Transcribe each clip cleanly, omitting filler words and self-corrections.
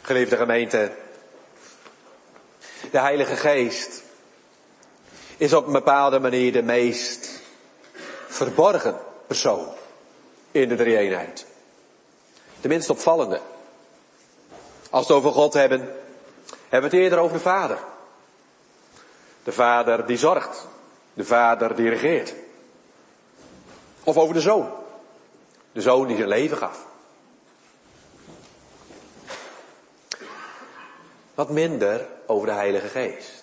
Geliefde gemeente, de Heilige Geest is op een bepaalde manier de meest verborgen persoon in de drie-eenheid. De minst opvallende. Als we het over God hebben, hebben we het eerder over de Vader. De Vader die zorgt. De Vader die regeert. Of over de Zoon. De Zoon die zijn leven gaf. Wat minder over de Heilige Geest.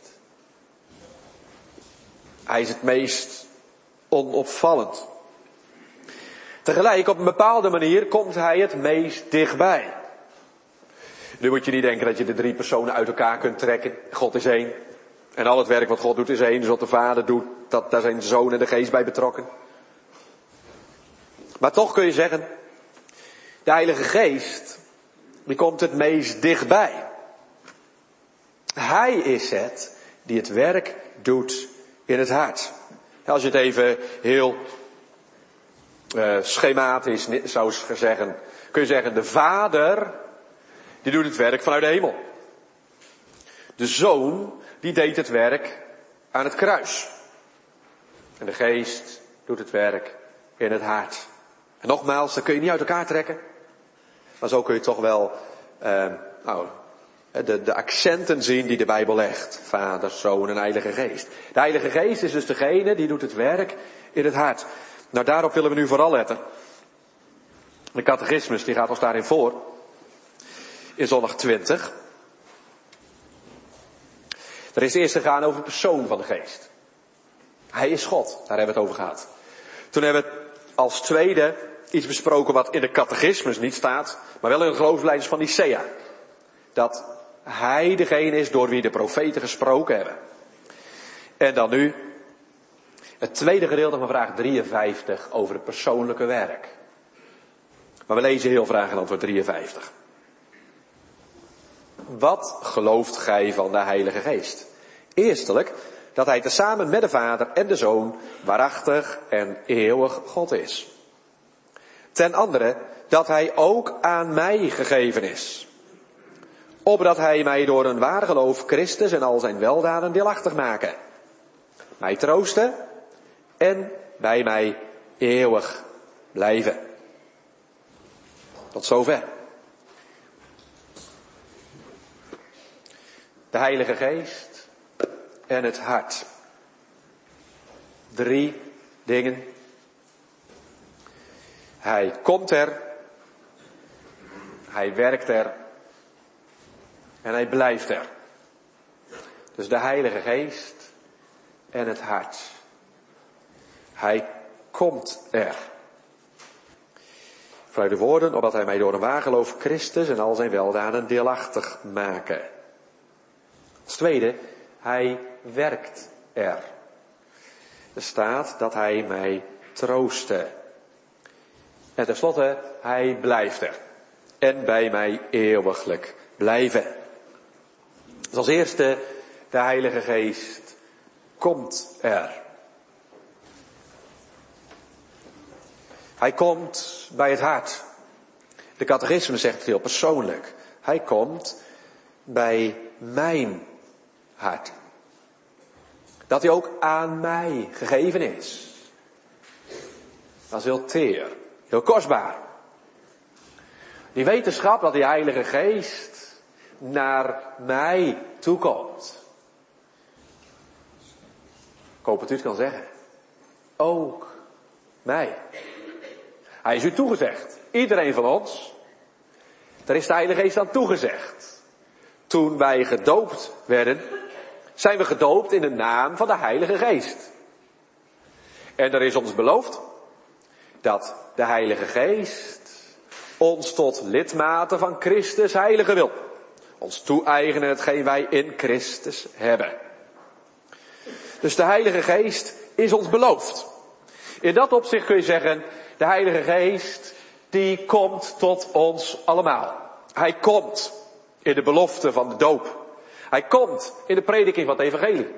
Hij is het meest onopvallend. Tegelijk, op een bepaalde manier, komt hij het meest dichtbij. Nu moet je niet denken dat je de drie personen uit elkaar kunt trekken. God is één. En al het werk wat God doet is één. Dus wat de Vader doet, daar zijn de Zoon en de Geest bij betrokken. Maar toch kun je zeggen, de Heilige Geest, die komt het meest dichtbij. Hij is het die het werk doet in het hart. Als je het even heel schematisch zou zeggen, kun je zeggen, de Vader, die doet het werk vanuit de hemel. De Zoon, die deed het werk aan het kruis. En de Geest doet het werk in het hart. En nogmaals, dat kun je niet uit elkaar trekken. Maar zo kun je toch wel de accenten zien die de Bijbel legt. Vader, Zoon en Heilige Geest. De Heilige Geest is dus degene die doet het werk in het hart. Nou, daarop willen we nu vooral letten. De catechismus die gaat ons daarin voor. In zondag 20. Er is eerst gegaan over de persoon van de Geest. Hij is God, daar hebben we het over gehad. Toen hebben we als tweede iets besproken wat in de catechismus niet staat, maar wel in de geloofsleiders van Nicea. Dat hij degene is door wie de profeten gesproken hebben. En dan nu het tweede gedeelte van vraag 53 over het persoonlijke werk. Maar we lezen heel vraag en antwoord 53. Wat gelooft gij van de Heilige Geest? Eerstelijk, dat hij tezamen met de Vader en de Zoon waarachtig en eeuwig God is. Ten andere, dat hij ook aan mij gegeven is. Opdat hij mij door een waar geloof Christus en al zijn weldaden deelachtig maken. Mij troosten en bij mij eeuwig blijven. Tot zover. De Heilige Geest en het hart. 3 dingen. Hij komt er. Hij werkt er. En hij blijft er. Dus de Heilige Geest en het hart. Hij komt er. Vanuit de woorden, opdat hij mij door een waar geloof Christus en al zijn weldaden deelachtig maken. Als tweede, hij werkt er. Er staat dat hij mij troostte. En tenslotte, hij blijft er. En bij mij eeuwiglijk blijven. Dus als eerste, de Heilige Geest komt er. Hij komt bij het hart. De catechisme zegt het heel persoonlijk. Hij komt bij mijn hart. Dat hij ook aan mij gegeven is. Dat is heel teer, heel kostbaar. Die wetenschap dat die Heilige Geest naar mij toekomt. Ik hoop dat u het kan zeggen. Ook mij. Hij is u toegezegd. Iedereen van ons. Daar is de Heilige Geest aan toegezegd. Toen wij gedoopt werden, zijn we gedoopt in de naam van de Heilige Geest. En er is ons beloofd dat de Heilige Geest ons tot lidmaten van Christus heilige wil. Ons toe-eigenen hetgeen wij in Christus hebben. Dus de Heilige Geest is ons beloofd. In dat opzicht kun je zeggen, de Heilige Geest die komt tot ons allemaal. Hij komt in de belofte van de doop. Hij komt in de prediking van het evangelie.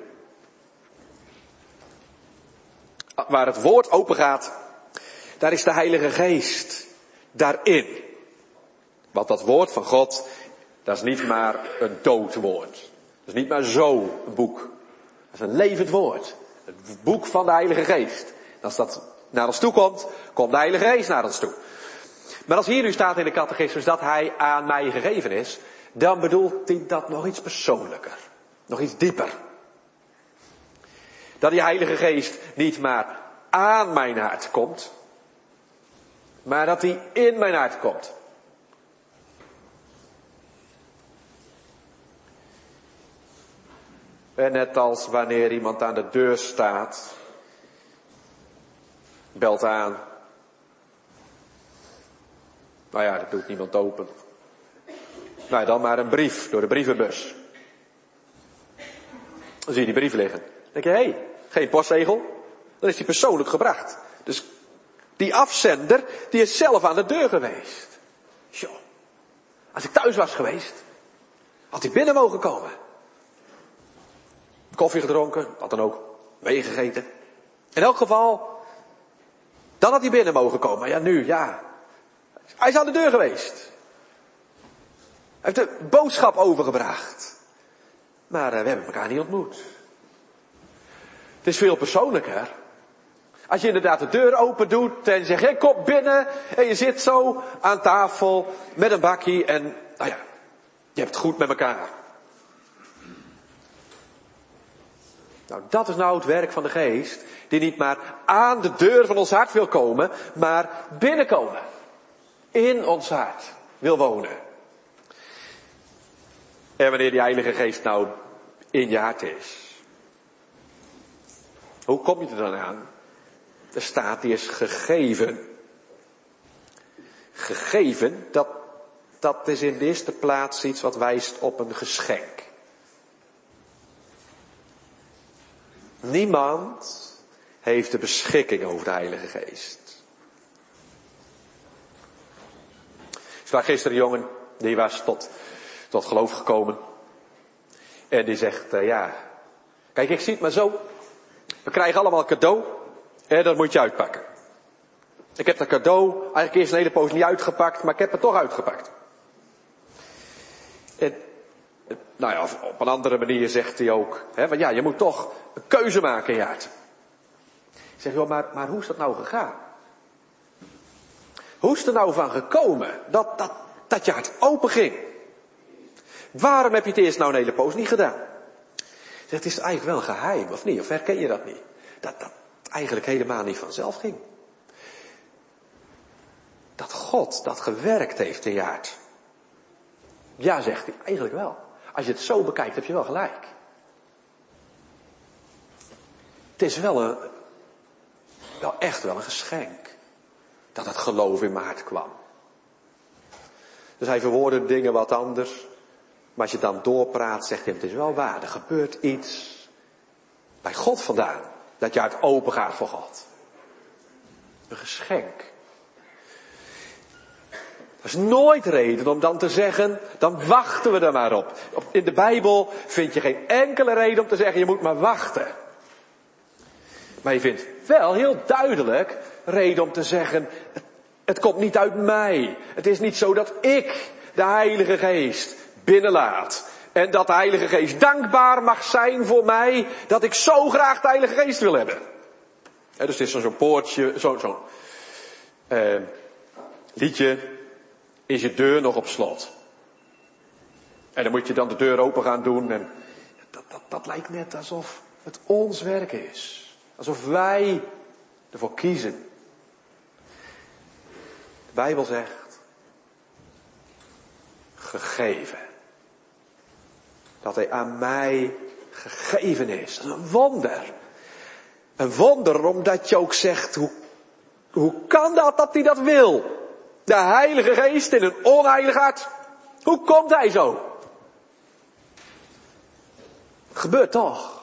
Waar het woord open gaat, daar is de Heilige Geest daarin. Want dat woord van God Dat is niet maar een dood woord. Dat is niet maar zo een boek. Dat is een levend woord. Het boek van de Heilige Geest. En als dat naar ons toe komt, komt de Heilige Geest naar ons toe. Maar als hier nu staat in de catechismus dat hij aan mij gegeven is, dan bedoelt hij dat nog iets persoonlijker. Nog iets dieper. Dat die Heilige Geest niet maar aan mijn hart komt, maar dat hij in mijn hart komt. En net als wanneer iemand aan de deur staat, belt aan. Nou ja, dat doet niemand open. Nou, dan maar een brief door de brievenbus. Dan zie je die brief liggen. Dan denk je, hé, geen postzegel. Dan is die persoonlijk gebracht. Dus die afzender, die is zelf aan de deur geweest. Tjoh, als ik thuis was geweest, had hij binnen mogen komen. Koffie gedronken, wat dan ook, meegegeten. In elk geval, dan had hij binnen mogen komen. Maar ja, nu, ja. Hij is aan de deur geweest. Hij heeft de boodschap overgebracht. Maar we hebben elkaar niet ontmoet. Het is veel persoonlijker. Als je inderdaad de deur open doet en zegt, hey, kom binnen. En je zit zo aan tafel met een bakkie en, nou ja, je hebt het goed met elkaar. Nou, dat is nou het werk van de Geest, die niet maar aan de deur van ons hart wil komen, maar binnenkomen. In ons hart wil wonen. En wanneer die Heilige Geest nou in je hart is, hoe kom je er dan aan? Er staat, die is gegeven. Gegeven, dat is in de eerste plaats iets wat wijst op een geschenk. Niemand heeft de beschikking over de Heilige Geest. Ik sprak gisteren een jongen, die was tot geloof gekomen. En die zegt, ja, kijk, ik zie het maar zo. We krijgen allemaal een cadeau en dat moet je uitpakken. Ik heb dat cadeau eigenlijk eerst een hele poos niet uitgepakt, maar ik heb het toch uitgepakt. En, nou ja, op een andere manier zegt hij ook, want ja, je moet toch een keuze maken in je hart. Ik zeg, joh, maar hoe is dat nou gegaan? Hoe is er nou van gekomen dat je hart open ging? Waarom heb je het eerst nou een hele poos niet gedaan? Zegt, het is eigenlijk wel een geheim, of niet? Of herken je dat niet? Dat eigenlijk helemaal niet vanzelf ging. Dat God dat gewerkt heeft in je hart. Ja, zegt hij, eigenlijk wel. Als je het zo bekijkt, heb je wel gelijk. Het is wel echt wel een geschenk. Dat het geloof in mijn hart kwam. Dus hij verwoordde dingen wat anders. Maar als je dan doorpraat, zegt hij, het is wel waar. Er gebeurt iets bij God vandaan. Dat je hart open gaat voor God. Een geschenk. Er is nooit reden om dan te zeggen, dan wachten we er maar op. In de Bijbel vind je geen enkele reden om te zeggen, je moet maar wachten. Maar je vindt wel heel duidelijk reden om te zeggen, het komt niet uit mij. Het is niet zo dat ik de Heilige Geest binnenlaat. En dat de Heilige Geest dankbaar mag zijn voor mij, dat ik zo graag de Heilige Geest wil hebben. Dus het is zo'n poortje, zo'n liedje, is je deur nog op slot. En dan moet je dan de deur open gaan doen. En dat lijkt net alsof het ons werk is. Alsof wij ervoor kiezen. De Bijbel zegt, gegeven. Dat hij aan mij gegeven is. Dat is een wonder. Een wonder omdat je ook zegt, hoe kan dat hij dat wil? De Heilige Geest in een onheilig hart. Hoe komt hij zo? Gebeurt toch.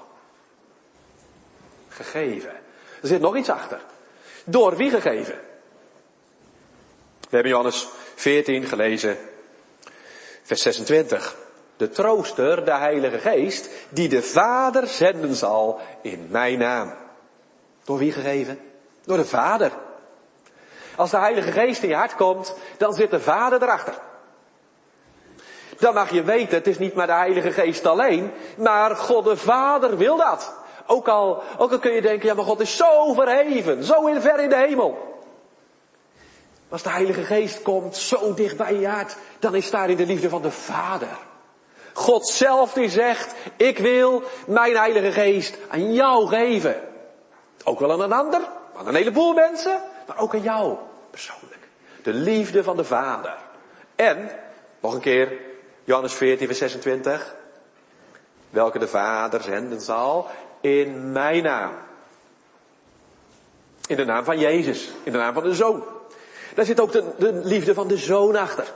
Gegeven. Er zit nog iets achter. Door wie gegeven? We hebben Johannes 14 gelezen. Vers 26. De trooster, de Heilige Geest, die de Vader zenden zal in mijn naam. Door wie gegeven? Door de Vader. Als de Heilige Geest in je hart komt, dan zit de Vader erachter. dan mag je weten, het is niet maar de Heilige Geest alleen, maar God de Vader wil dat. Ook al kun je denken, ja maar God is zo verheven, zo ver in de hemel. Als de Heilige Geest komt zo dicht bij je hart, dan is daar in de liefde van de Vader. God zelf die zegt, ik wil mijn Heilige Geest aan jou geven. Ook wel aan een ander, aan een heleboel mensen, maar ook aan jou persoonlijk. De liefde van de Vader. En, nog een keer, Johannes 14 vers 26. Welke de Vader zenden zal in mijn naam. In de naam van Jezus, in de naam van de Zoon. Daar zit ook de liefde van de Zoon achter.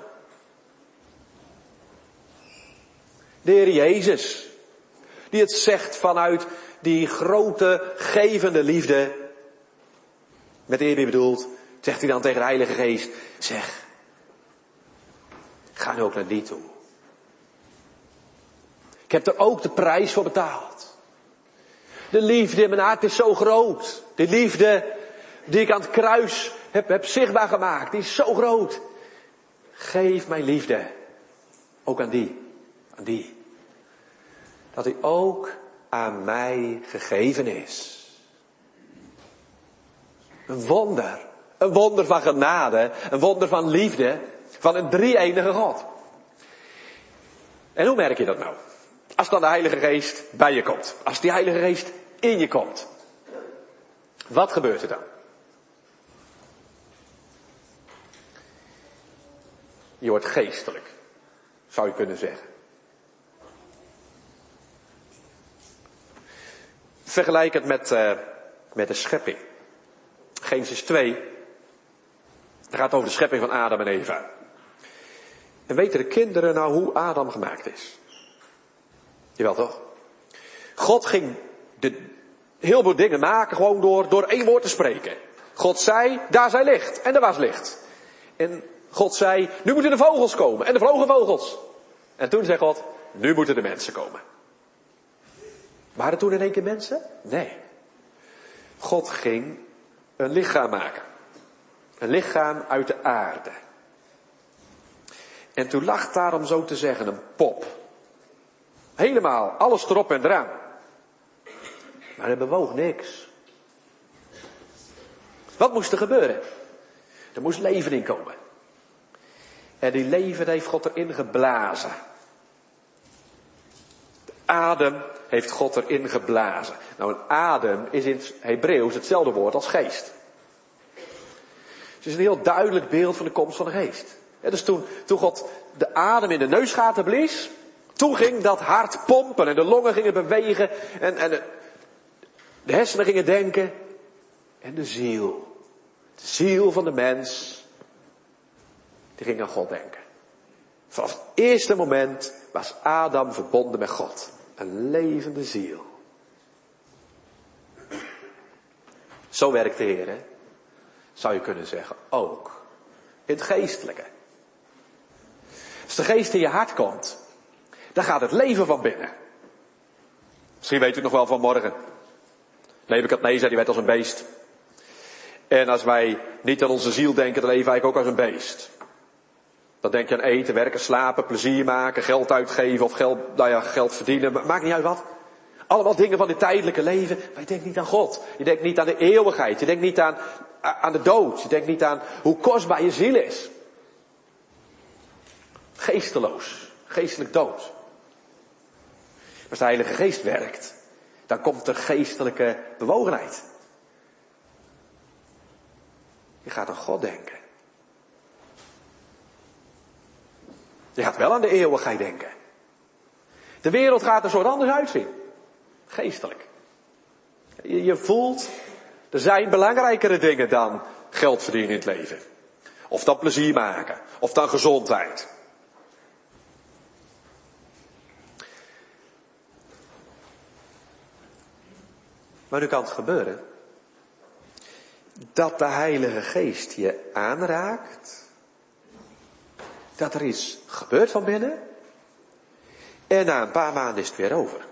De Heer Jezus, die het zegt vanuit die grote gevende liefde, met eerbied bedoeld, zegt hij dan tegen de Heilige Geest, zeg, ga nu ook naar die toe. Ik heb er ook de prijs voor betaald. De liefde in mijn hart is zo groot. De liefde die ik aan het kruis heb zichtbaar gemaakt, die is zo groot. Geef mijn liefde ook aan die. Dat die ook aan mij gegeven is. Een wonder van genade, een wonder van liefde, van een drie-enige God. En hoe merk je dat nou? Als dan de Heilige Geest bij je komt, als die Heilige Geest in je komt. Wat gebeurt er dan? Je wordt geestelijk, zou je kunnen zeggen. Vergelijk het met de schepping. Genesis 2. Het gaat over de schepping van Adam en Eva. En weten de kinderen nou hoe Adam gemaakt is? Jawel toch? God ging heel veel dingen maken gewoon door één woord te spreken. God zei, daar zij licht. En er was licht. En God zei, nu moeten de vogels komen. En er vlogen vogels. En toen zei God, nu moeten de mensen komen. Waren toen in één keer mensen? Nee. God ging een lichaam maken. Een lichaam uit de aarde. En toen lag daar, om zo te zeggen, een pop. Helemaal, alles erop en eraan. Maar er bewoog niks. Wat moest er gebeuren? Er moest leven in komen. En die leven heeft God erin geblazen. De adem heeft God erin geblazen. Nou, een adem is in het Hebreeuws hetzelfde woord als geest. Het is een heel duidelijk beeld van de komst van de geest. Ja, dus toen God de adem in de neusgaten blies, toen ging dat hart pompen en de longen gingen bewegen en de hersenen gingen denken. En de ziel van de mens, die ging aan God denken. Vanaf het eerste moment was Adam verbonden met God. Een levende ziel. Zo werkt de Heer, hè? Zou je kunnen zeggen, ook in het geestelijke. Als de geest in je hart komt, dan gaat het leven van binnen. Misschien weet u nog wel van morgen. Nebukadnezar, die werd als een beest. En als wij niet aan onze ziel denken, dan leven wij ook als een beest. Dan denk je aan eten, werken, slapen, plezier maken, geld uitgeven of geld verdienen. Maakt niet uit wat. Allemaal dingen van dit tijdelijke leven. Maar je denkt niet aan God. Je denkt niet aan de eeuwigheid. Je denkt niet aan de dood. Je denkt niet aan hoe kostbaar je ziel is. Geesteloos. Geestelijk dood. Als de Heilige Geest werkt, dan komt er geestelijke bewogenheid. Je gaat aan God denken. Je gaat wel aan de eeuwigheid denken. De wereld gaat er zo anders uitzien. Geestelijk. Je voelt, er zijn belangrijkere dingen dan geld verdienen in het leven. Of dan plezier maken. Of dan gezondheid. Maar nu kan het gebeuren dat de Heilige Geest je aanraakt. Dat er iets gebeurt van binnen. En na een paar maanden is het weer over.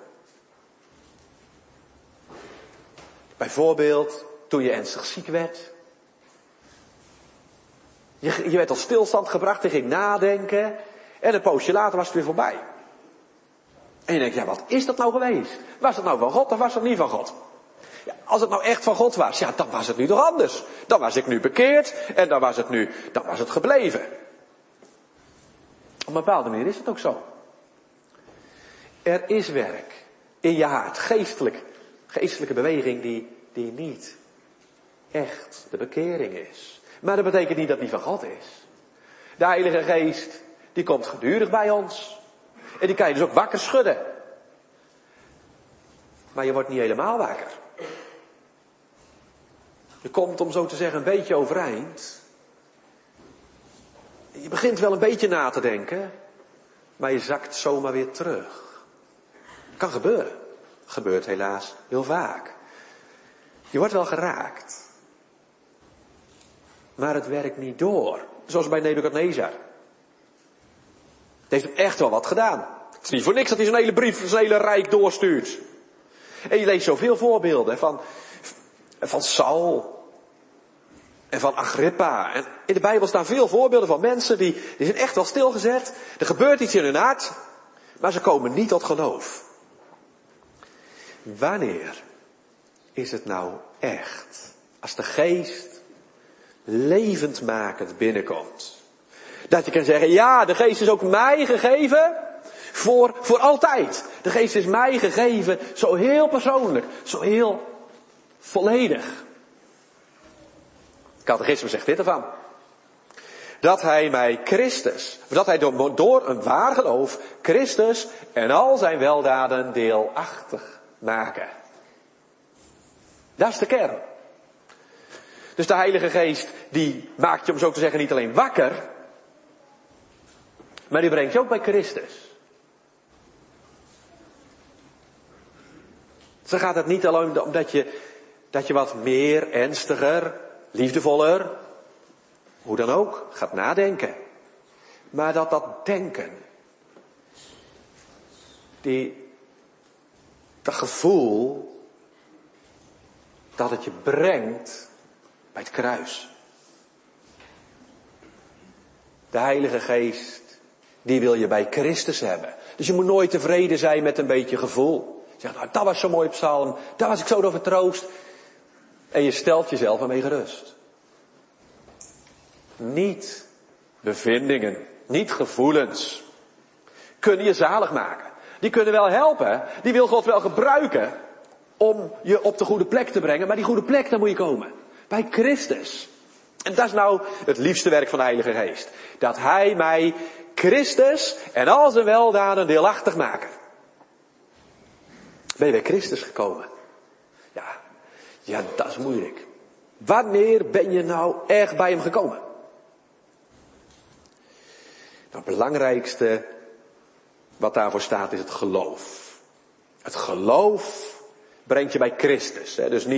Bijvoorbeeld toen je ernstig ziek werd. Je werd tot stilstand gebracht en ging nadenken. En een poosje later was het weer voorbij. En je denkt, ja, wat is dat nou geweest? Was het nou van God of was het niet van God? Ja, als het nou echt van God was, ja, dan was het nu toch anders. Dan was ik nu bekeerd en dan was het gebleven. Op een bepaalde manier is het ook zo. Er is werk in je hart, geestelijke beweging die niet echt de bekering is. Maar dat betekent niet dat die van God is. De Heilige Geest, die komt gedurig bij ons. En die kan je dus ook wakker schudden. Maar je wordt niet helemaal wakker. Je komt, om zo te zeggen, een beetje overeind. Je begint wel een beetje na te denken. Maar je zakt zomaar weer terug. Kan gebeuren. Gebeurt helaas heel vaak. Je wordt wel geraakt. Maar het werkt niet door. Zoals bij Nebukadnezar. Het heeft hem echt wel wat gedaan. Het is niet voor niks dat hij zijn hele brief, zijn hele rijk doorstuurt. En je leest zoveel voorbeelden van Saul. En van Agrippa. En in de Bijbel staan veel voorbeelden van mensen die zijn echt wel stilgezet. Er gebeurt iets in hun hart. Maar ze komen niet tot geloof. Wanneer is het nou echt? Als de geest levendmakend binnenkomt. Dat je kan zeggen, ja, de geest is ook mij gegeven voor altijd. De geest is mij gegeven zo heel persoonlijk, zo heel volledig. De catechisme zegt dit ervan. Dat hij mij Christus, dat hij door een waar geloof Christus en al zijn weldaden deelachtig maken. Dat is de kern. Dus de Heilige Geest, die maakt je, om zo te zeggen, niet alleen wakker, maar die brengt je ook bij Christus. Zo gaat het niet alleen om dat je wat meer ernstiger, liefdevoller, hoe dan ook, gaat nadenken. Maar dat denken, dat gevoel, dat het je brengt bij het kruis. De Heilige Geest, die wil je bij Christus hebben. Dus je moet nooit tevreden zijn met een beetje gevoel. Je zegt, nou, dat was zo'n mooie psalm, daar was ik zo door vertroost. En je stelt jezelf ermee gerust. Niet bevindingen, niet gevoelens, kunnen je zalig maken. Die kunnen wel helpen, die wil God wel gebruiken om je op de goede plek te brengen. Maar die goede plek, daar moet je komen. Bij Christus. En dat is nou het liefste werk van de Heilige Geest. Dat Hij mij Christus en al zijn weldaden deelachtig maken. Ben je bij Christus gekomen? Ja, dat is moeilijk. Wanneer ben je nou echt bij hem gekomen? Nou, het belangrijkste wat daarvoor staat is het geloof. Het geloof brengt je bij Christus. Hè? Dus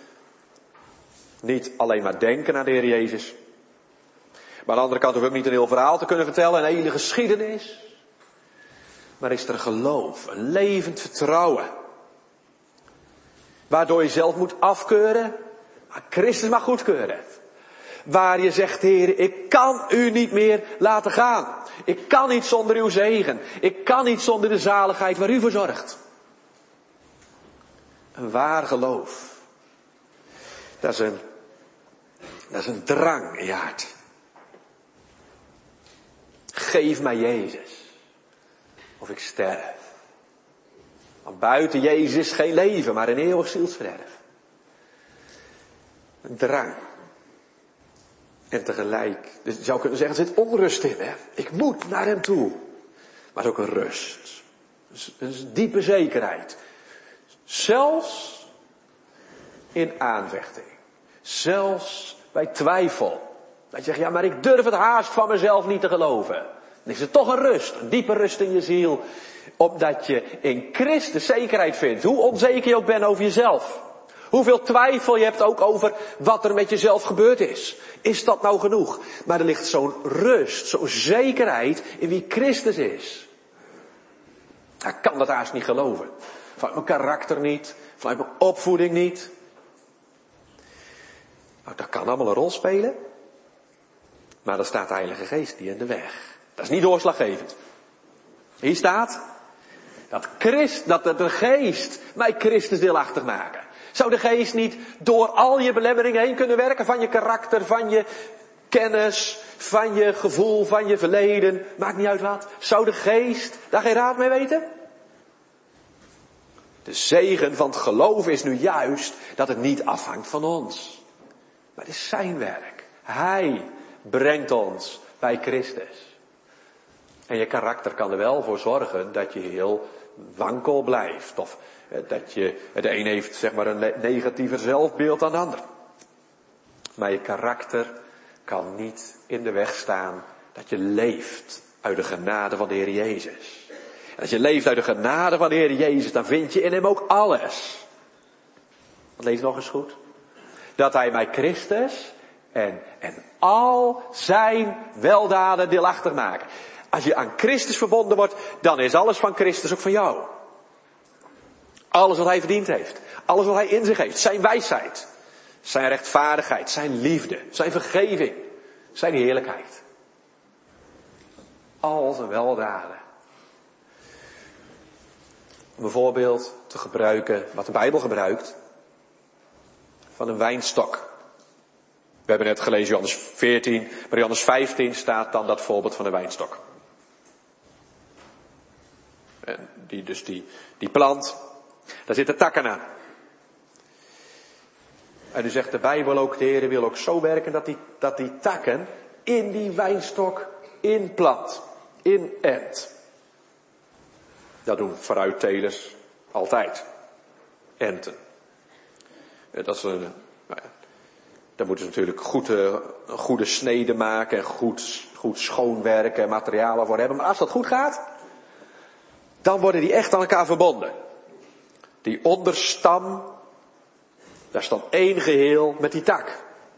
niet alleen maar denken aan de Heer Jezus. Maar aan de andere kant hoef ik ook niet een heel verhaal te kunnen vertellen, een hele geschiedenis. Maar is er geloof, een levend vertrouwen. Waardoor je zelf moet afkeuren, maar Christus mag goedkeuren. Waar je zegt, Heer, ik kan u niet meer laten gaan. Ik kan niet zonder uw zegen. Ik kan niet zonder de zaligheid waar u voor zorgt. Een waar geloof. Dat is een drang in je hart. Geef mij Jezus. Of ik sterf. Want buiten Jezus is geen leven, maar een eeuwig zielsverderf. Een drang. En tegelijk, dus je zou kunnen zeggen, er zit onrust in. Hè? Ik moet naar hem toe. Maar ook een rust. Een diepe zekerheid. Zelfs in aanvechting. Zelfs bij twijfel. Dat je zegt, ja, maar ik durf het haast van mezelf niet te geloven. Dan is er toch een rust, een diepe rust in je ziel. Omdat je in Christus zekerheid vindt. Hoe onzeker je ook bent over jezelf. Hoeveel twijfel je hebt ook over wat er met jezelf gebeurd is. Is dat nou genoeg? Maar er ligt zo'n rust, zo'n zekerheid in wie Christus is. Ik kan dat haast niet geloven. Vanuit mijn karakter niet, vanuit mijn opvoeding niet. Nou, dat kan allemaal een rol spelen. Maar dan staat de Heilige Geest die in de weg. Dat is niet doorslaggevend. Hier staat dat de geest mij Christus deelachtig maken. Zou de geest niet door al je belemmeringen heen kunnen werken? Van je karakter, van je kennis, van je gevoel, van je verleden. Maakt niet uit wat. Zou de geest daar geen raad mee weten? De zegen van het geloof is nu juist dat het niet afhangt van ons. Maar het is zijn werk. Hij brengt ons bij Christus. En je karakter kan er wel voor zorgen dat je heel wankel blijft. Of dat de een heeft zeg maar een negatiever zelfbeeld dan de ander. Maar je karakter kan niet in de weg staan dat je leeft uit de genade van de Heer Jezus. En als je leeft uit de genade van de Heer Jezus, dan vind je in hem ook alles. Lees nog eens goed. Dat hij mij Christus en al zijn weldaden deelachtig maakt. Als je aan Christus verbonden wordt, dan is alles van Christus ook van jou. Alles wat hij verdiend heeft. Alles wat hij in zich heeft. Zijn wijsheid. Zijn rechtvaardigheid. Zijn liefde. Zijn vergeving. Zijn heerlijkheid. Al zijn weldaden. Om een voorbeeld te gebruiken wat de Bijbel gebruikt. Van een wijnstok. We hebben net gelezen Johannes 14. Maar Johannes 15 staat dan dat voorbeeld van de wijnstok. En die plant. Daar zitten takken aan. En nu zegt de Bijbel ook, de Heer wil ook zo werken dat die takken in die wijnstok inplant. Inent. Dat doen fruittelers altijd. Enten. Dat is dan moeten ze natuurlijk een goede snede maken en goed schoonwerken en materialen voor hebben. Maar als dat goed gaat, dan worden die echt aan elkaar verbonden. Die onderstam, daar is dan één geheel met die tak.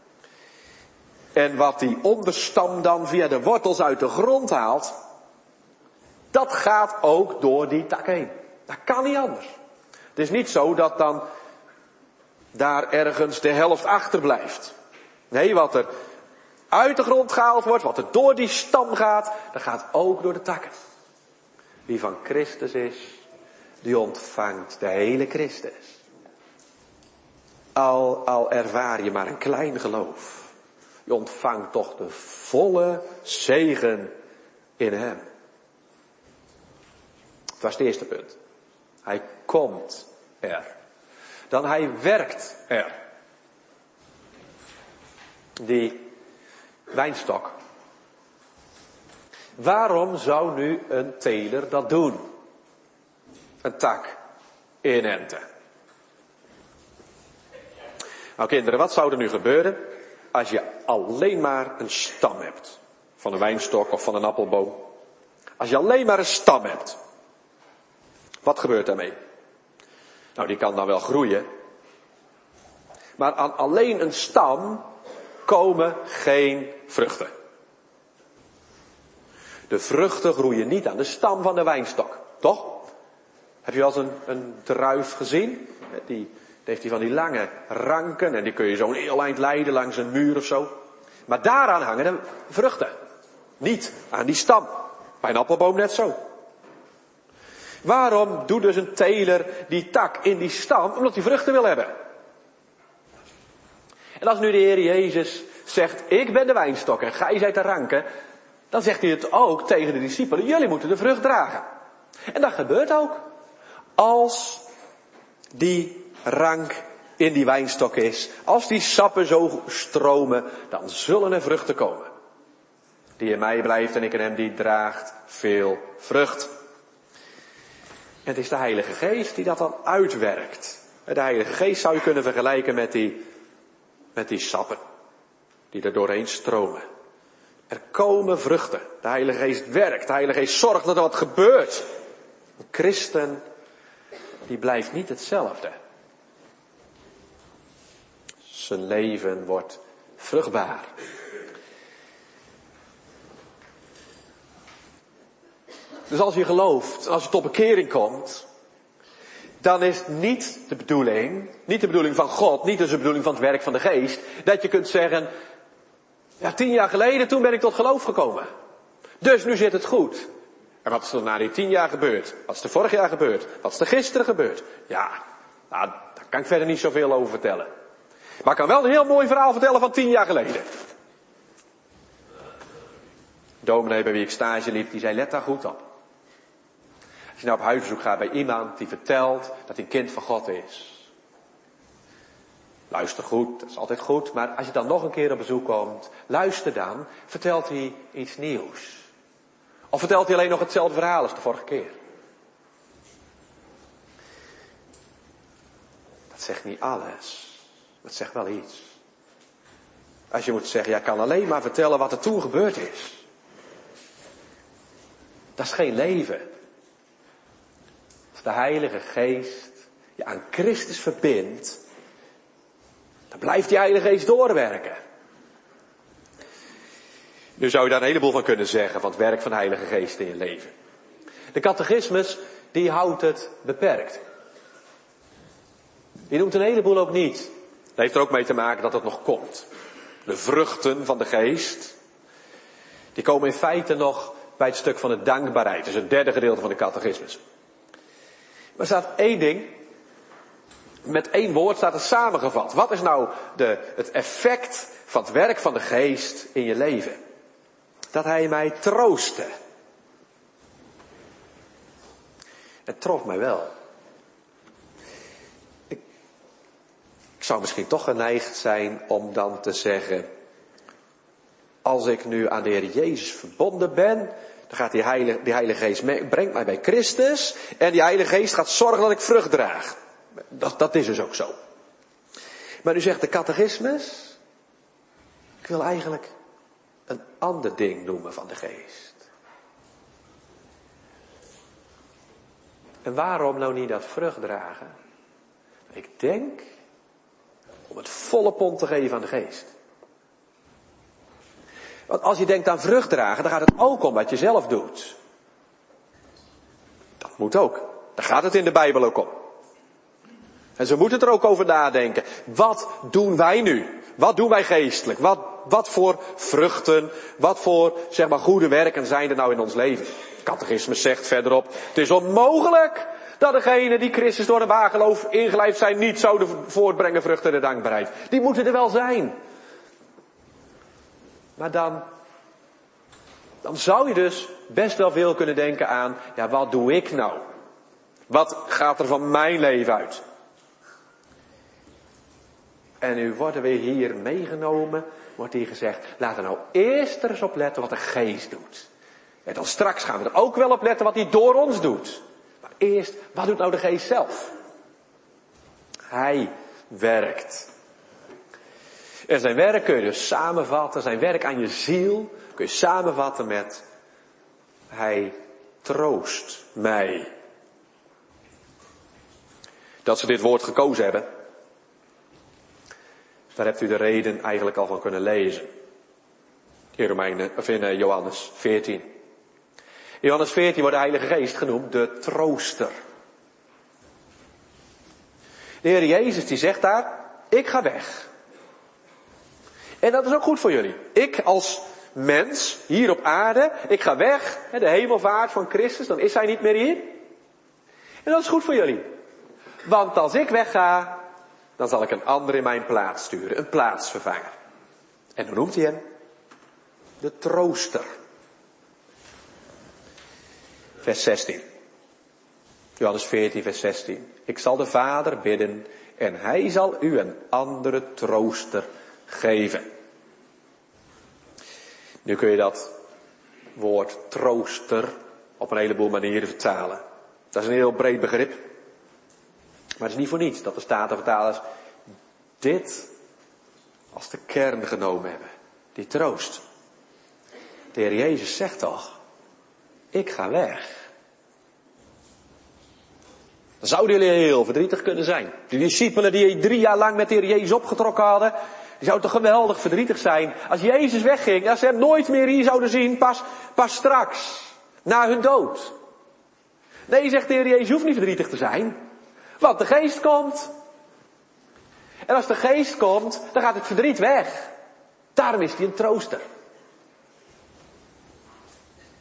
En wat die onderstam dan via de wortels uit de grond haalt, dat gaat ook door die tak heen. Dat kan niet anders. Het is niet zo dat dan daar ergens de helft achterblijft. Nee, wat er uit de grond gehaald wordt, wat er door die stam gaat, dat gaat ook door de takken. Wie van Christus is, die ontvangt de hele Christus. Al ervaar je maar een klein geloof. Je ontvangt toch de volle zegen in hem. Dat was het eerste punt. Hij komt er. Dan hij werkt er. Die wijnstok. Waarom zou nu een teler dat doen? Een tak inenten. Nou kinderen, wat zou er nu gebeuren als je alleen maar een stam hebt? Van een wijnstok of van een appelboom. Als je alleen maar een stam hebt. Wat gebeurt daarmee? Nou, die kan dan wel groeien. Maar aan alleen een stam komen geen vruchten. De vruchten groeien niet aan de stam van de wijnstok. Toch? Heb je wel eens een druif gezien? Die heeft die van die lange ranken en die kun je zo'n heel eind leiden langs een muur of zo. Maar daaraan hangen de vruchten. Niet aan die stam. Bij een appelboom net zo. Waarom doet dus een teler die tak in die stam? Omdat hij vruchten wil hebben. En als nu de Heer Jezus zegt, ik ben de wijnstok en gij zijt de ranken, dan zegt hij het ook tegen de discipelen, jullie moeten de vrucht dragen. En dat gebeurt ook. Als die rank in die wijnstok is, als die sappen zo stromen, dan zullen er vruchten komen. Die in mij blijft en ik in hem, die draagt veel vrucht. En het is de Heilige Geest die dat dan uitwerkt. De Heilige Geest zou je kunnen vergelijken met die sappen. Die er doorheen stromen. Er komen vruchten. De Heilige Geest werkt. De Heilige Geest zorgt dat er wat gebeurt. Een christen, die blijft niet hetzelfde. Zijn leven wordt vruchtbaar. Dus als je gelooft, als je tot bekering komt, dan is het niet de bedoeling van God, niet dus de bedoeling van het werk van de Geest, dat je kunt zeggen, ja, 10 jaar geleden toen ben ik tot geloof gekomen. Dus nu zit het goed. En wat is er na die 10 jaar gebeurd? Wat is er vorig jaar gebeurd? Wat is er gisteren gebeurd? Ja, nou, daar kan ik verder niet zoveel over vertellen. Maar ik kan wel een heel mooi verhaal vertellen van 10 jaar geleden. De dominee bij wie ik stage liep, die zei, let daar goed op. Als je nou op huisbezoek gaat bij iemand die vertelt dat hij een kind van God is. Luister goed, dat is altijd goed, maar als je dan nog een keer op bezoek komt, luister dan, vertelt hij iets nieuws. Of vertelt hij alleen nog hetzelfde verhaal als de vorige keer. Dat zegt niet alles, dat zegt wel iets. Als je moet zeggen, ja, ik kan alleen maar vertellen wat er toen gebeurd is. Dat is geen leven. Als de Heilige Geest je aan Christus verbindt, dan blijft die Heilige Geest doorwerken. Nu zou je daar een heleboel van kunnen zeggen, van het werk van de Heilige Geest in je leven. De catechismus, die houdt het beperkt. Die noemt een heleboel ook niet. Dat heeft er ook mee te maken dat het nog komt. De vruchten van de Geest, die komen in feite nog bij het stuk van de dankbaarheid. Dat is het derde gedeelte van de catechismus. Maar er staat één ding, met één woord staat het samengevat. Wat is nou het effect van het werk van de Geest in je leven? Dat hij mij troostte. Het trof mij wel. Ik zou misschien toch geneigd zijn om dan te zeggen, als ik nu aan de Heer Jezus verbonden ben, dan gaat die Heilige Geest brengt mij bij Christus en die Heilige Geest gaat zorgen dat ik vrucht draag. Dat is dus ook zo. Maar nu zegt de catechismus, ik wil eigenlijk een ander ding noemen van de Geest. En waarom nou niet dat vrucht dragen? Ik denk om het volle pond te geven aan de Geest. Want als je denkt aan vrucht dragen, dan gaat het ook om wat je zelf doet. Dat moet ook. Daar gaat het in de Bijbel ook om. En ze moeten er ook over nadenken. Wat doen wij nu? Wat doen wij geestelijk? Wat voor vruchten, wat voor, zeg maar, goede werken zijn er nou in ons leven? De catechismus zegt verderop, het is onmogelijk dat degenen die Christus door een waar geloof ingelijfd zijn niet zouden voortbrengen vruchten der dankbaarheid. Die moeten er wel zijn. Maar dan zou je dus best wel veel kunnen denken aan, ja, wat doe ik nou? Wat gaat er van mijn leven uit? En nu worden we hier meegenomen, wordt hier gezegd, laten we nou eerst er eens op letten wat de Geest doet. En dan straks gaan we er ook wel op letten wat hij door ons doet. Maar eerst, wat doet nou de Geest zelf? Hij werkt. En zijn werk kun je dus samenvatten, zijn werk aan je ziel, kun je samenvatten met, hij troost mij. Dat ze dit woord gekozen hebben, daar hebt u de reden eigenlijk al van kunnen lezen. In Johannes 14. In Johannes 14 wordt de Heilige Geest genoemd de trooster. De Heer Jezus die zegt daar, ik ga weg. En dat is ook goed voor jullie. Ik als mens hier op aarde, ik ga weg. De hemelvaart van Christus, dan is hij niet meer hier. En dat is goed voor jullie. Want als ik wegga, dan zal ik een ander in mijn plaats sturen. Een plaatsvervanger. En hoe noemt hij hem? De trooster. Vers 16. Johannes 14, vers 16. Ik zal de Vader bidden en hij zal u een andere trooster geven. Nu kun je dat woord trooster op een heleboel manieren vertalen. Dat is een heel breed begrip. Maar het is niet voor niets dat de Statenvertalers dit als de kern genomen hebben. Die troost. De Heer Jezus zegt toch, ik ga weg. Dan zouden jullie heel verdrietig kunnen zijn. Die discipelen die 3 jaar lang met de Heer Jezus opgetrokken hadden, die zouden toch geweldig verdrietig zijn als Jezus wegging. Als ze hem nooit meer hier zouden zien, pas straks, na hun dood. Nee, zegt de Heer Jezus, je hoeft niet verdrietig te zijn. Want de Geest komt. En als de Geest komt, dan gaat het verdriet weg. Daarom is hij een trooster.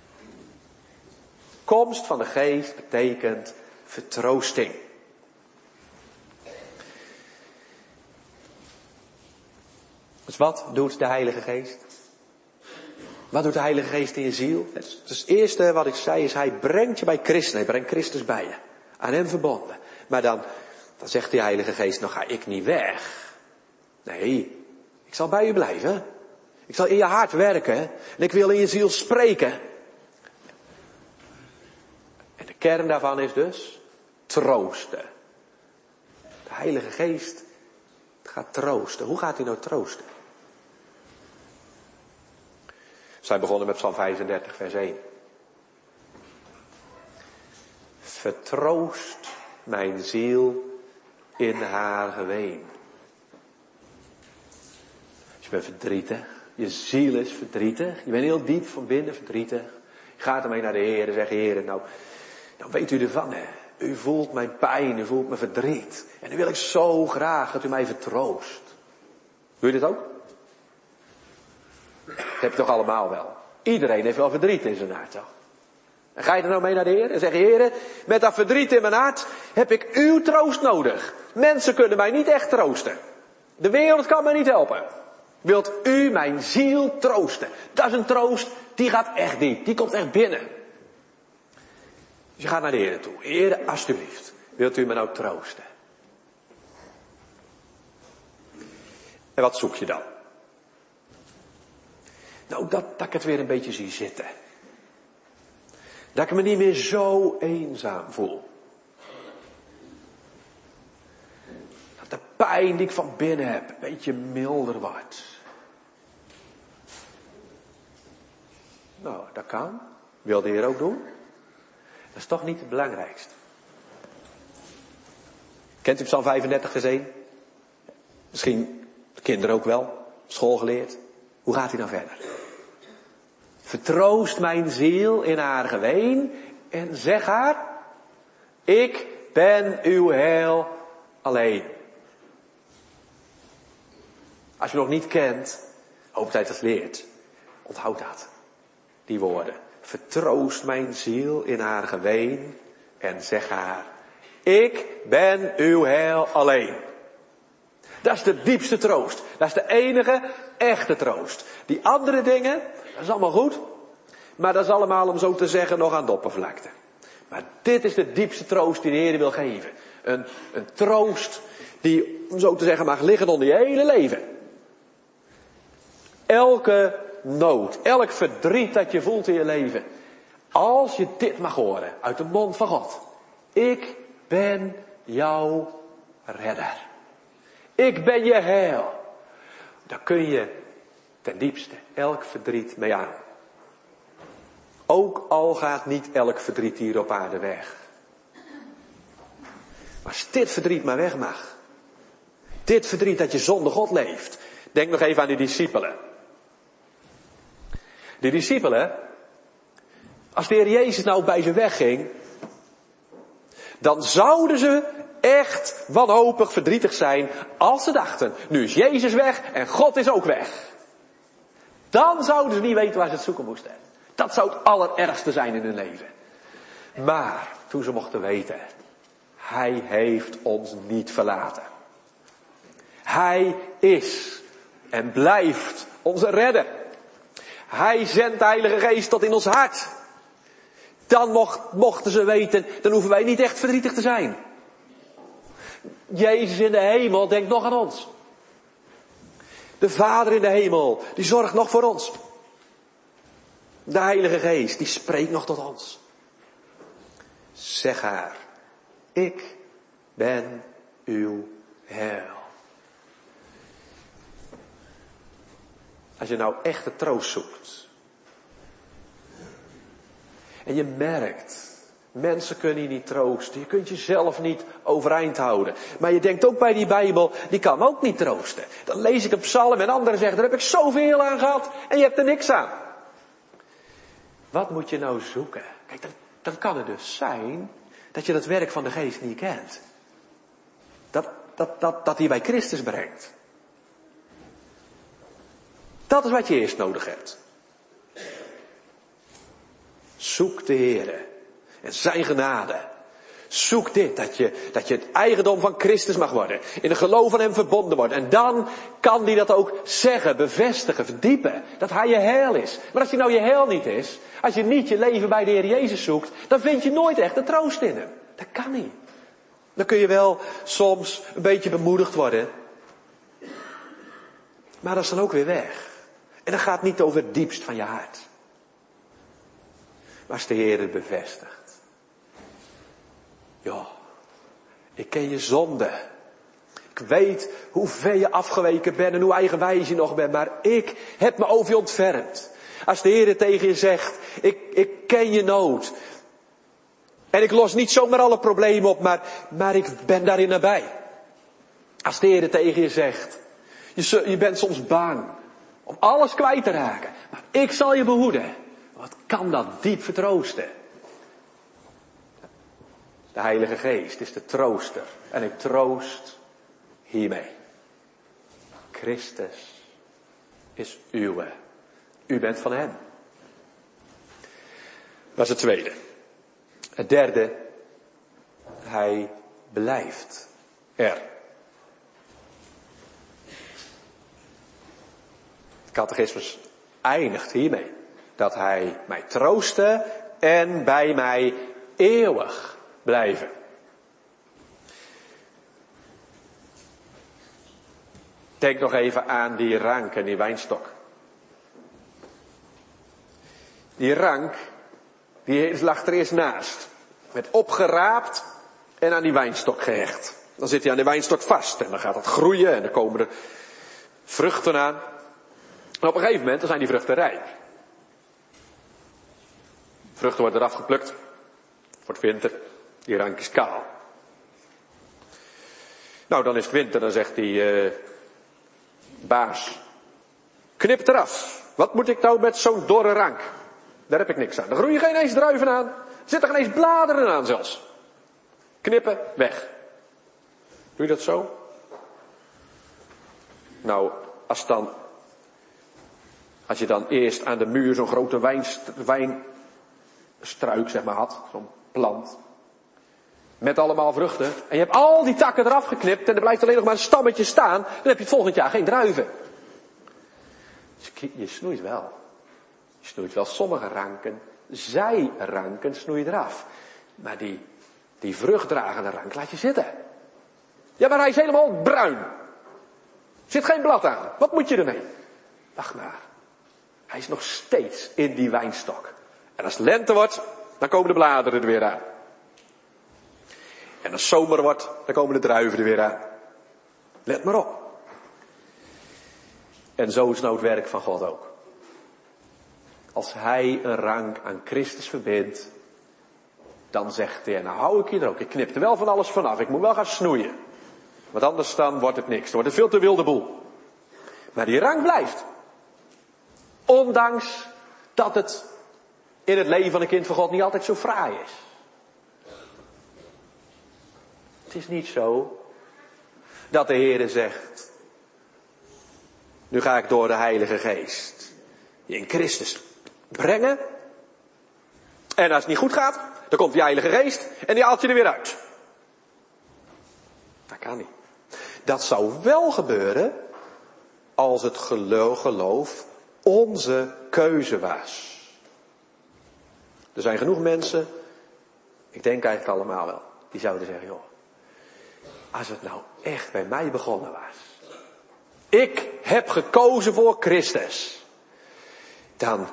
Komst van de Geest betekent vertroosting. Dus wat doet de Heilige Geest? Wat doet de Heilige Geest in je ziel? Dus het eerste wat ik zei is, hij brengt je bij Christus. Hij brengt Christus bij je. Aan hem verbonden. Maar dan zegt die Heilige Geest, nou ga ik niet weg. Nee, ik zal bij u blijven. Ik zal in je hart werken. En ik wil in je ziel spreken. En de kern daarvan is dus troosten. De Heilige Geest gaat troosten. Hoe gaat hij nou troosten? Zij begonnen met Psalm 35 vers 1. Vertroost mijn ziel in haar geween. Dus je bent verdrietig. Je ziel is verdrietig. Je bent heel diep van binnen verdrietig. Je gaat ermee naar de Heer en zegt, Heer, nou weet u ervan, hè. U voelt mijn pijn, u voelt mijn verdriet. En nu wil ik zo graag dat u mij vertroost. Doe je dit ook? Dat heb je toch allemaal wel. Iedereen heeft wel verdriet in zijn hart, toch? En ga je er nou mee naar de Heer en zeg, Heer, met dat verdriet in mijn hart heb ik uw troost nodig. Mensen kunnen mij niet echt troosten. De wereld kan mij niet helpen. Wilt u mijn ziel troosten? Dat is een troost, die gaat echt diep. Die komt echt binnen. Dus je gaat naar de Heer toe. Heer, alsjeblieft, wilt u me nou troosten? En wat zoek je dan? Nou, dat ik het weer een beetje zie zitten. Dat ik me niet meer zo eenzaam voel. Dat de pijn die ik van binnen heb een beetje milder wordt. Nou, dat kan. Wil de Heer ook doen. Dat is toch niet het belangrijkste. Kent u Psalm 35 vers 1? Misschien de kinderen ook wel. School geleerd. Hoe gaat hij dan verder? Vertroost mijn ziel in haar geween en zeg haar, ik ben uw heil alleen. Als je nog niet kent, hoop dat je het leert. Onthoud dat. Die woorden. Vertroost mijn ziel in haar geween en zeg haar, ik ben uw heil alleen. Dat is de diepste troost. Dat is de enige echte troost. Die andere dingen, dat is allemaal goed. Maar dat is allemaal, om zo te zeggen, nog aan de oppervlakte. Maar dit is de diepste troost die de Heer wil geven. Een troost die, om zo te zeggen, mag liggen onder je hele leven. Elke nood, elk verdriet dat je voelt in je leven. Als je dit mag horen uit de mond van God. Ik ben jouw redder. Ik ben je heil. Daar kun je ten diepste elk verdriet mee aan. Ook al gaat niet elk verdriet hier op aarde weg. Maar als dit verdriet maar weg mag. Dit verdriet dat je zonder God leeft. Denk nog even aan die discipelen. Die discipelen, als de Heer Jezus nou bij ze wegging, dan zouden ze echt wanhopig verdrietig zijn als ze dachten, nu is Jezus weg en God is ook weg. Dan zouden ze niet weten waar ze het zoeken moesten. Dat zou het allerergste zijn in hun leven. Maar toen ze mochten weten, Hij heeft ons niet verlaten. Hij is en blijft onze redder. Hij zendt de Heilige Geest tot in ons hart. Dan mochten ze weten, dan hoeven wij niet echt verdrietig te zijn. Jezus in de hemel denkt nog aan ons. De Vader in de hemel, die zorgt nog voor ons. De Heilige Geest, die spreekt nog tot ons. Zeg haar, ik ben uw heil. Als je nou echte troost zoekt. En je merkt, mensen kunnen je niet troosten. Je kunt jezelf niet overeind houden. Maar je denkt ook bij die Bijbel, die kan ook niet troosten. Dan lees ik een psalm en anderen zeggen, daar heb ik zoveel aan gehad en je hebt er niks aan. Wat moet je nou zoeken? Kijk, dan kan het dus zijn dat je dat werk van de Geest niet kent. Dat hij bij Christus brengt. Dat is wat je eerst nodig hebt. Zoek de Heere en zijn genade. Zoek dit, dat je het eigendom van Christus mag worden. In het geloof van hem verbonden wordt. En dan kan hij dat ook zeggen, bevestigen, verdiepen. Dat hij je heil is. Maar als hij nou je heil niet is, als je niet je leven bij de Heer Jezus zoekt, dan vind je nooit echt de troost in hem. Dat kan niet. Dan kun je wel soms een beetje bemoedigd worden. Maar dat is dan ook weer weg. En dat gaat niet over het diepst van je hart. Maar als de Heer het bevestigt. Ja, ik ken je zonde. Ik weet hoe ver je afgeweken bent en hoe eigenwijs je nog bent. Maar ik heb me over je ontfermd. Als de Heer tegen je zegt, ik ken je nood. En ik los niet zomaar alle problemen op, maar ik ben daarin nabij. Als de Heer tegen je zegt, je bent soms bang om alles kwijt te raken. Maar ik zal je behoeden. Wat kan dat diep vertroosten? De Heilige Geest is de trooster. En ik troost hiermee. Christus is uwe. U bent van hem. Dat is het tweede. Het derde. Hij blijft er. De catechismus eindigt hiermee. Dat hij mij troostte en bij mij eeuwig blijven. Denk nog even aan die rank en die wijnstok. Die rank, die lag er eerst naast. Werd opgeraapt en aan die wijnstok gehecht. Dan zit hij aan de wijnstok vast en dan gaat het groeien en dan komen er vruchten aan. En op een gegeven moment dan zijn die vruchten rijp. Vruchten worden eraf geplukt. Het wordt winter. Die rank is kaal. Nou, dan is het winter. Dan zegt die baas. Knip het eraf. Wat moet ik nou met zo'n dorre rank? Daar heb ik niks aan. Er groeien geen eens druiven aan. Er zitten geen eens bladeren aan zelfs. Knippen, weg. Doe je dat zo? Nou, als je dan eerst aan de muur zo'n grote wijnstruik, zeg maar, had. Zo'n plant. Met allemaal vruchten. En je hebt al die takken eraf geknipt en er blijft alleen nog maar een stammetje staan. Dan heb je het volgend jaar geen druiven. Dus je snoeit wel. Je snoeit wel sommige ranken. Zijranken snoei je eraf. Maar die vruchtdragende rank laat je zitten. Ja, maar hij is helemaal bruin. Er zit geen blad aan. Wat moet je ermee? Wacht maar. Hij is nog steeds in die wijnstok. En als het lente wordt, dan komen de bladeren er weer aan. En als het zomer wordt, dan komen de druiven er weer aan. Let maar op. En zo is nou het werk van God ook. Als hij een rank aan Christus verbindt, dan zegt hij, nou hou ik je er ook. Ik knip er wel van alles vanaf. Ik moet wel gaan snoeien. Want anders dan wordt het niks. Dan wordt het veel te wilde boel. Maar die rank blijft. Ondanks dat het in het leven van een kind van God niet altijd zo fraai is. Het is niet zo dat de Heere zegt, nu ga ik door de Heilige Geest je in Christus brengen. En als het niet goed gaat, dan komt die Heilige Geest en die haalt je er weer uit. Dat kan niet. Dat zou wel gebeuren als het geloof onze keuze was. Er zijn genoeg mensen, ik denk eigenlijk allemaal wel, die zouden zeggen, joh, als het nou echt bij mij begonnen was. Ik heb gekozen voor Christus. Dan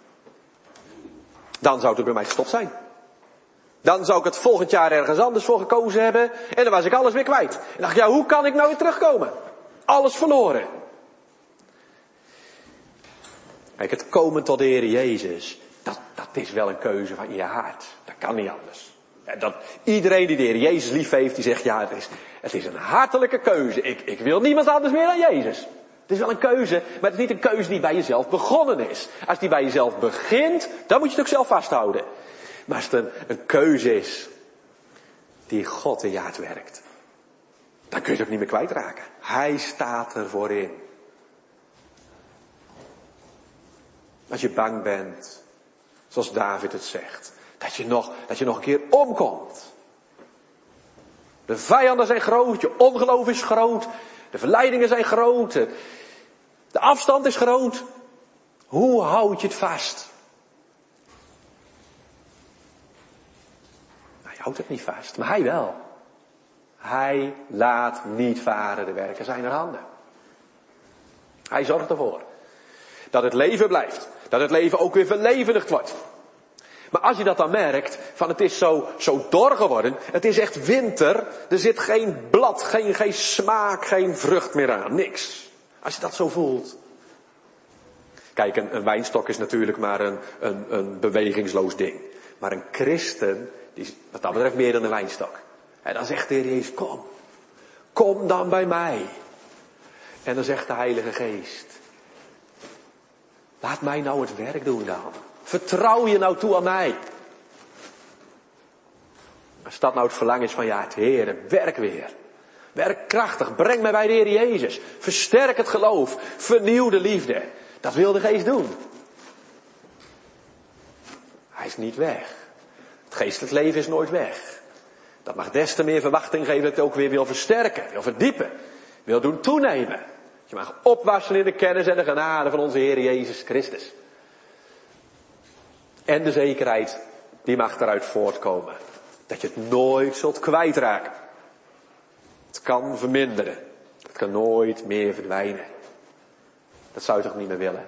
zou het bij mij gestopt zijn. Dan zou ik het volgend jaar ergens anders voor gekozen hebben. En dan was ik alles weer kwijt. En dacht ik, ja, hoe kan ik nou weer terugkomen? Alles verloren. Kijk, het komen tot de Heer Jezus, dat is wel een keuze van je hart. Dat kan niet anders. Ja, iedereen die de Heer Jezus lief heeft, die zegt, ja, het is een hartelijke keuze. Ik wil niemand anders meer dan Jezus. Het is wel een keuze, maar het is niet een keuze die bij jezelf begonnen is. Als die bij jezelf begint, dan moet je het ook zelf vasthouden. Maar als het een keuze is die God in je hart werkt, dan kun je het ook niet meer kwijtraken. Hij staat ervoor in. Als je bang bent, zoals David het zegt, Dat je nog een keer omkomt. De vijanden zijn groot, je ongeloof is groot, de verleidingen zijn groot, de afstand is groot. Hoe houd je het vast? Nou, je houdt het niet vast, maar hij wel. Hij laat niet varen de werken zijner handen. Hij zorgt ervoor dat het leven blijft, dat het leven ook weer verlevendigd wordt. Maar als je dat dan merkt, van het is zo dor geworden, het is echt winter, er zit geen blad, geen smaak, geen vrucht meer aan, niks. Als je dat zo voelt. Kijk, een wijnstok is natuurlijk maar een bewegingsloos ding. Maar een christen, die is wat dat betreft meer dan een wijnstok. En dan zegt de Heer Jezus, kom dan bij mij. En dan zegt de Heilige Geest, laat mij nou het werk doen dan. Vertrouw je nou toe aan mij. Als dat nou het verlangen is van ja, het Heer, werk weer. Werk krachtig, breng mij bij de Heer Jezus. Versterk het geloof, vernieuw de liefde. Dat wil de Geest doen. Hij is niet weg. Het geestelijk leven is nooit weg. Dat mag des te meer verwachting geven dat het ook weer wil versterken, wil verdiepen, wil doen toenemen. Je mag opwassen in de kennis en de genade van onze Heer Jezus Christus. En de zekerheid, die mag eruit voortkomen. Dat je het nooit zult kwijtraken. Het kan verminderen. Het kan nooit meer verdwijnen. Dat zou je toch niet meer willen?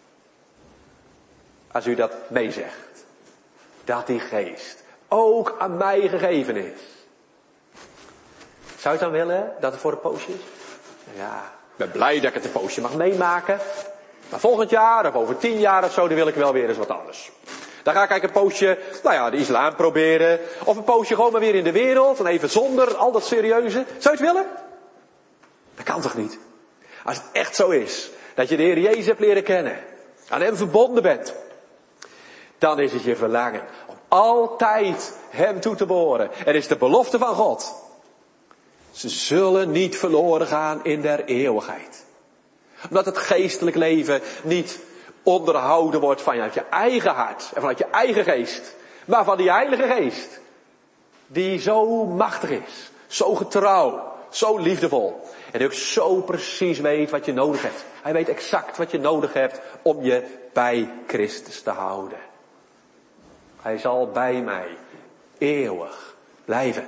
Als u dat meezegt. Dat die geest ook aan mij gegeven is. Zou je het dan willen dat het voor een poosje is? Ja, ik ben blij dat ik het een poosje mag meemaken. Maar volgend jaar of over 10 jaar of zo, dan wil ik wel weer eens wat anders. Dan ga ik eigenlijk een poosje, de islam proberen. Of een poosje gewoon maar weer in de wereld. En even zonder al dat serieuze. Zou je het willen? Dat kan toch niet? Als het echt zo is, dat je de Heer Jezus hebt leren kennen. Aan hem verbonden bent. Dan is het je verlangen om altijd hem toe te behoren. Er is de belofte van God. Ze zullen niet verloren gaan in der eeuwigheid. Omdat het geestelijk leven niet onderhouden wordt vanuit je eigen hart en vanuit je eigen geest. Maar van die Heilige Geest. Die zo machtig is. Zo getrouw. Zo liefdevol. En die ook zo precies weet wat je nodig hebt. Hij weet exact wat je nodig hebt om je bij Christus te houden. Hij zal bij mij eeuwig blijven.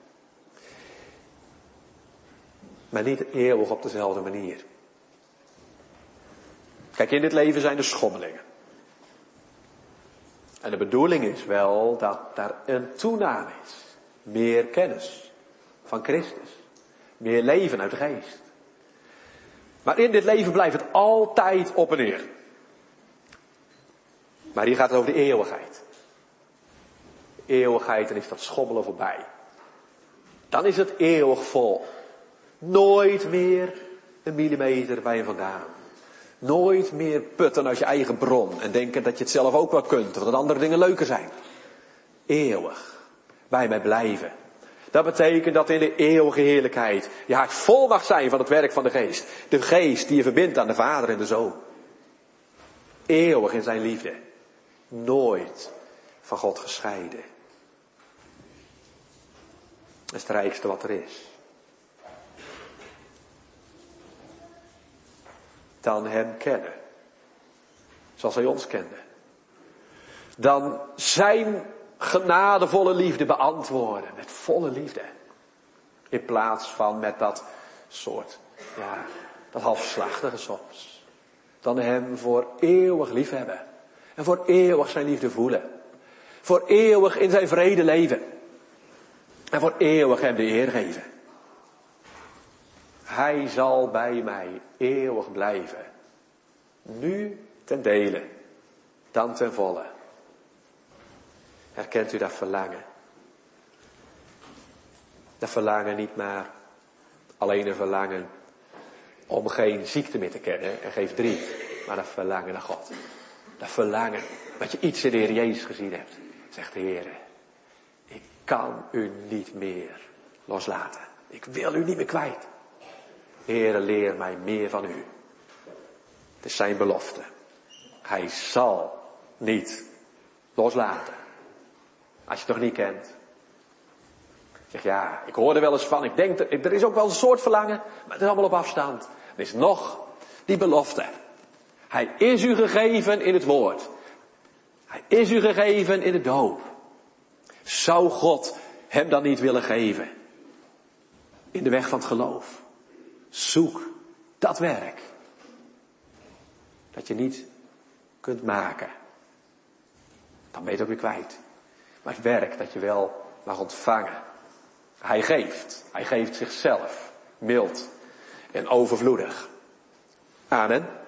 Maar niet eeuwig op dezelfde manier. Kijk, in dit leven zijn er schommelingen. En de bedoeling is wel dat daar een toename is. Meer kennis van Christus. Meer leven uit de geest. Maar in dit leven blijft het altijd op en neer. Maar hier gaat het over de eeuwigheid. De eeuwigheid, dan is dat schommelen voorbij. Dan is het eeuwig vol. Nooit meer een millimeter bij je vandaan. Nooit meer putten uit je eigen bron en denken dat je het zelf ook wel kunt of dat andere dingen leuker zijn. Eeuwig bij mij blijven. Dat betekent dat in de eeuwige heerlijkheid je hart vol mag zijn van het werk van de Geest. De Geest die je verbindt aan de Vader en de Zoon. Eeuwig in zijn liefde. Nooit van God gescheiden. Dat is het rijkste wat er is. Dan hem kennen. Zoals hij ons kende. Dan zijn genadevolle liefde beantwoorden. Met volle liefde. In plaats van met dat soort, dat halfslachtige soms. Dan hem voor eeuwig liefhebben. En voor eeuwig zijn liefde voelen. Voor eeuwig in zijn vrede leven. En voor eeuwig hem de eer geven. Hij zal bij mij eeuwig blijven. Nu ten dele, dan ten volle. Herkent u dat verlangen? Dat verlangen niet maar alleen een verlangen om geen ziekte meer te kennen en geen verdriet. Maar dat verlangen naar God. Dat verlangen dat je iets in de Heer Jezus gezien hebt. Zegt de Heer, ik kan u niet meer loslaten. Ik wil u niet meer kwijt. Heere, leer mij meer van u. Het is zijn belofte. Hij zal niet loslaten. Als je het nog niet kent. Zeg ja, ik hoor er wel eens van. Ik denk, er is ook wel een soort verlangen. Maar het is allemaal op afstand. Er is nog die belofte. Hij is u gegeven in het woord. Hij is u gegeven in de doop. Zou God hem dan niet willen geven? In de weg van het geloof. Zoek dat werk. Dat je niet kunt maken. Dan ben je het ook weer kwijt. Maar het werk dat je wel mag ontvangen. Hij geeft. Hij geeft zichzelf. Mild en overvloedig. Amen.